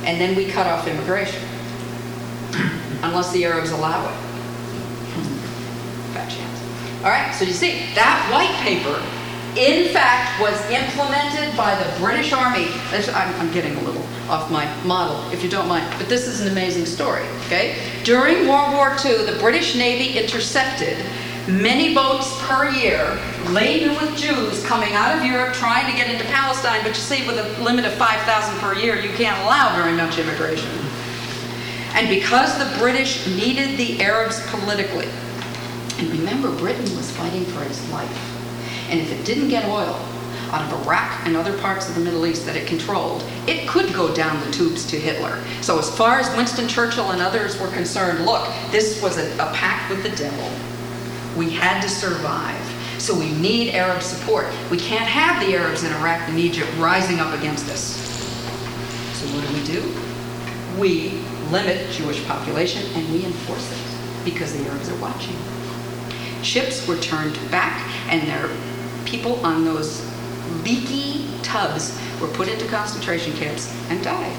and then we cut off immigration, unless the Arabs allow it. Fat chance. All right, so you see, that white paper, in fact, was implemented by the British Army. There's- I'm, I'm getting a little off my model, if you don't mind, but this is an amazing story, okay? During World War Two, the British Navy intercepted many boats per year laden with Jews coming out of Europe trying to get into Palestine, but you see, with a limit of five thousand per year, you can't allow very much immigration. And because the British needed the Arabs politically, and remember, Britain was fighting for its life, and if it didn't get oil out of Iraq and other parts of the Middle East that it controlled, it could go down the tubes to Hitler. So as far as Winston Churchill and others were concerned, look, this was a, a pact with the devil. We had to survive. So we need Arab support. We can't have the Arabs in Iraq and Egypt rising up against us. So what do we do? We limit Jewish population and we enforce it because the Arabs are watching. Ships were turned back and their people on those leaky tubs were put into concentration camps and died.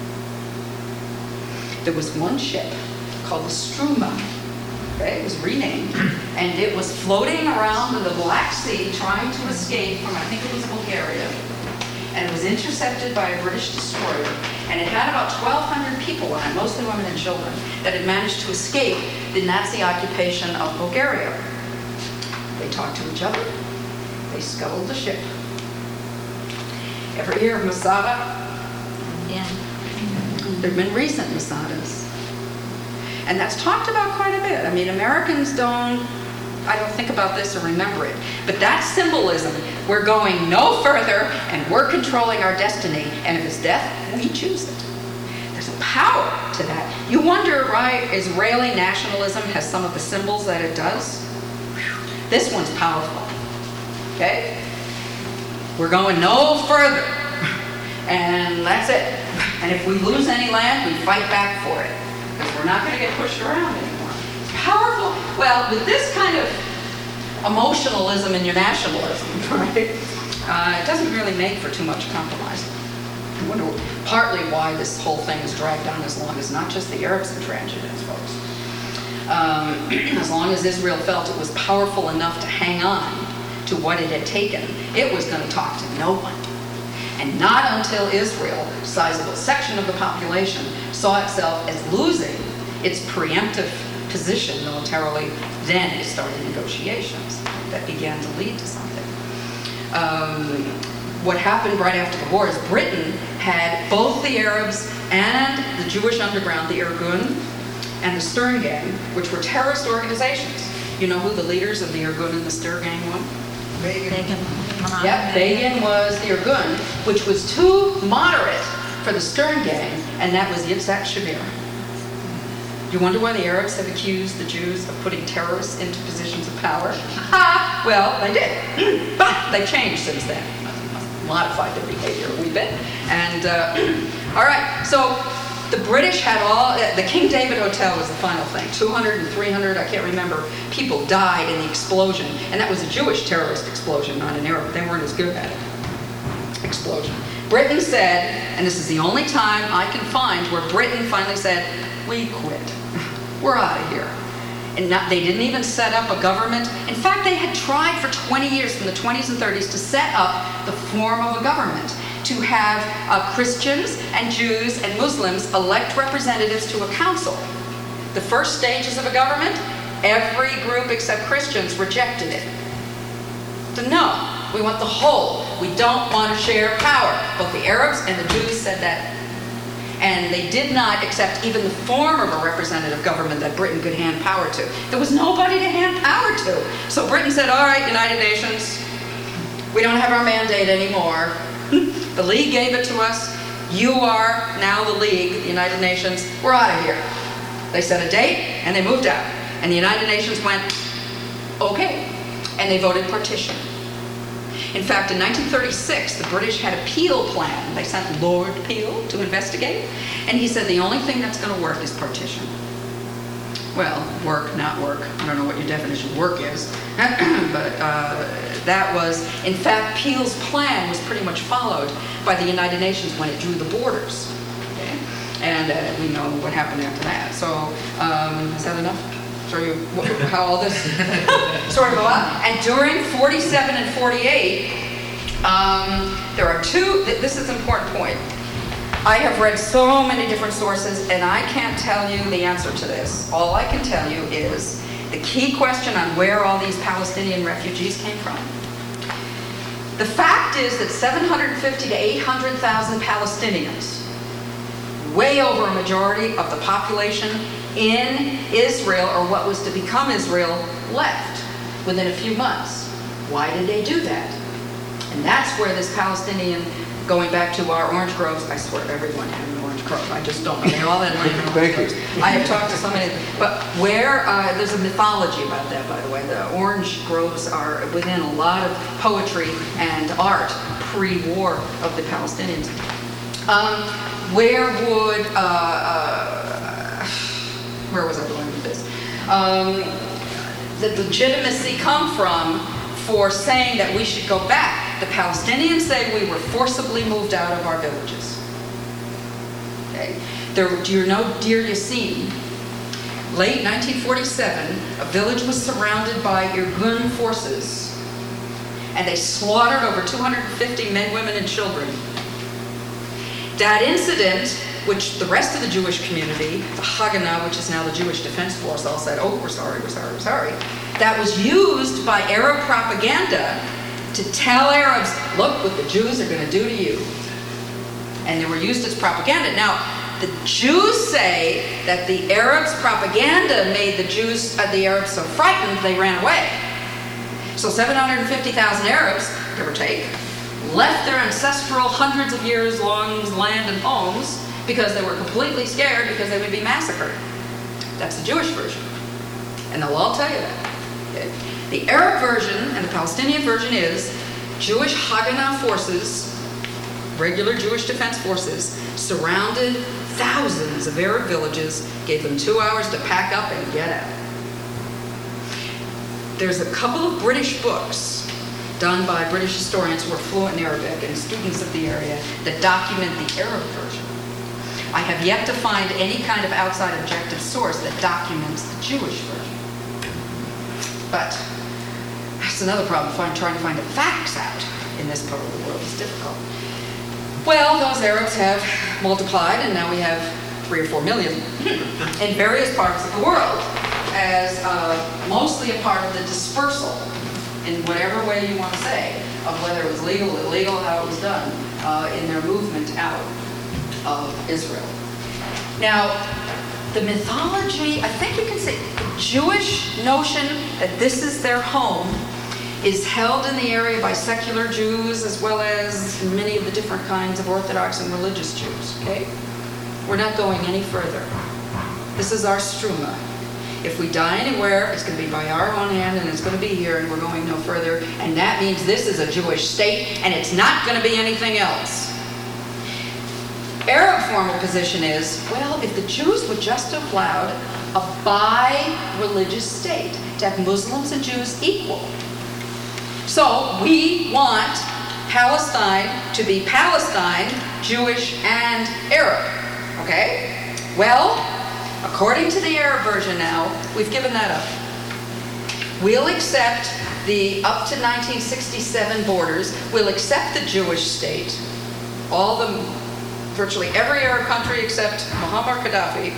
There was one ship called the Struma. Okay, it was renamed, and it was floating around in the Black Sea trying to escape from, I think it was Bulgaria, and it was intercepted by a British destroyer, and it had about twelve hundred people on it, mostly women and children, that had managed to escape the Nazi occupation of Bulgaria. They talked to each other. They scuttled the ship. Ever hear of Masada? Yeah. There have been recent Masadas. And that's talked about quite a bit. I mean, Americans don't, I don't think about this or remember it. But that symbolism, we're going no further and we're controlling our destiny. And if it's death, we choose it. There's a power to that. You wonder why Israeli nationalism has some of the symbols that it does? Whew. This one's powerful. Okay? We're going no further. And that's it. And if we lose any land, we fight back for it. Because we're not going to get pushed around anymore. It's powerful. Well, with this kind of emotionalism in your nationalism, right, uh, it doesn't really make for too much compromise. I wonder partly why this whole thing has dragged on as long as not just the Arabs intransigence, folks. Um, as long as Israel felt it was powerful enough to hang on to what it had taken, it was going to talk to no one. And not until Israel, a sizable section of the population, saw itself as losing its preemptive position militarily, then it started negotiations that began to lead to something. Um, what happened right after the war is Britain had both the Arabs and the Jewish underground, the Irgun, and the Stern Gang, which were terrorist organizations. You know who the leaders of the Irgun and the Stern Gang were? Begin. Yep, Begin was the Irgun, which was too moderate for the Stern Gang, and that was Yitzhak Shamir. You wonder why the Arabs have accused the Jews of putting terrorists into positions of power? Ha! Well, they did. But they changed since then. Modified their behavior a wee bit. And, uh, all right, so the British had all, the King David Hotel was the final thing. two hundred, three hundred, I can't remember, people died in the explosion. And that was a Jewish terrorist explosion, not an Arab. They weren't as good at it. Explosion. Britain said, and this is the only time I can find where Britain finally said, we quit. We're out of here. And not, they didn't even set up a government. In fact, they had tried for twenty years, from the twenties and thirties, to set up the form of a government, to have uh, Christians and Jews and Muslims elect representatives to a council. The first stages of a government, every group except Christians rejected it. So no, we want the whole. We don't want to share power. Both the Arabs and the Jews said that. And they did not accept even the form of a representative government that Britain could hand power to. There was nobody to hand power to. So Britain said, all right, United Nations, we don't have our mandate anymore. The League gave it to us. You are now the League, the United Nations. We're out of here. They set a date and they moved out. And the United Nations went, okay. And they voted partition. In fact, in nineteen thirty-six, the British had a Peel plan. They sent Lord Peel to investigate. And he said the only thing that's going to work is partition. Well, work, not work. I don't know what your definition of work is. but uh, that was, in fact, Peel's plan was pretty much followed by the United Nations when it drew the borders. Okay? And uh, we know what happened after that. So, um, is that enough? Show you wh- how all this sort of go out? And during forty-seven and forty-eight, um, there are two, th- this is an important point. I have read so many different sources, and I can't tell you the answer to this. All I can tell you is the key question on where all these Palestinian refugees came from. The fact is that seven hundred fifty to eight hundred thousand Palestinians, way over a majority of the population in Israel, or what was to become Israel, left within a few months. Why did they do that? And that's where this Palestinian, going back to our orange groves, I swear everyone had an orange grove, I just don't know. They all had land in orange Thank you. groves. I have talked to so many, but where, uh, there's a mythology about that, by the way. The orange groves are within a lot of poetry and art pre-war of the Palestinians. Um, where would, uh, uh, where was I going with this? Um, the legitimacy come from for saying that we should go back? The Palestinians say we were forcibly moved out of our villages. Okay. There, do you know Deir Yassin? Late nineteen forty-seven, a village was surrounded by Irgun forces, and they slaughtered over two hundred fifty men, women, and children. That incident, which the rest of the Jewish community, the Haganah, which is now the Jewish Defense Force, all said, oh, we're sorry, we're sorry, we're sorry. That was used by Arab propaganda to tell Arabs, look what the Jews are going to do to you. And they were used as propaganda. Now, the Jews say that the Arabs' propaganda made the Jews, uh, the Arabs so frightened they ran away. So seven hundred fifty thousand Arabs, give or take, left their ancestral hundreds of years long land and homes because they were completely scared because they would be massacred. That's the Jewish version. And they'll all tell you that. Okay? The Arab version and the Palestinian version is Jewish Haganah forces, regular Jewish defense forces, surrounded thousands of Arab villages, gave them two hours to pack up and get out. There's a couple of British books done by British historians who are fluent in Arabic and students of the area that document the Arab version. I have yet to find any kind of outside objective source that documents the Jewish version. But that's another problem. Find, trying to find the facts out in this part of the world is difficult. Well, those Arabs have multiplied, and now we have three or four million in various parts of the world as uh, mostly a part of the dispersal, in whatever way you want to say, of whether it was legal, illegal, how it was done, uh, in their movement out of Israel. Now, the mythology, I think you can say, the Jewish notion that this is their home is held in the area by secular Jews as well as many of the different kinds of Orthodox and religious Jews, okay? We're not going any further. This is our struma. If we die anywhere, it's going to be by our own hand, and it's going to be here, and we're going no further. And that means this is a Jewish state, and it's not going to be anything else. Arab formal position is, well, if the Jews would just have allowed a bi-religious state, to have Muslims and Jews equal. So we want Palestine to be Palestine, Jewish, and Arab. Okay? Well, according to the Arab version now, we've given that up. We'll accept the up to nineteen sixty-seven borders. We'll accept the Jewish state. All the, virtually every Arab country except Muammar Gaddafi.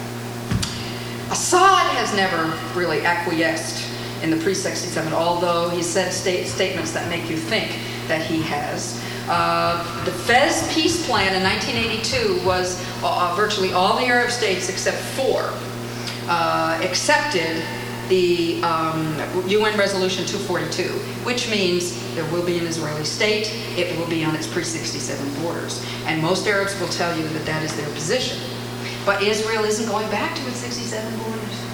Assad has never really acquiesced in the pre sixty-seven, although he said state statements that make you think that he has. Uh, the Fez peace plan in nineteen eighty-two was uh, virtually all the Arab states except four uh, accepted the um, U N Resolution two forty-two, which means there will be an Israeli state. It will be on its pre sixty-seven borders. And most Arabs will tell you that that is their position. But Israel isn't going back to its sixty-seven borders.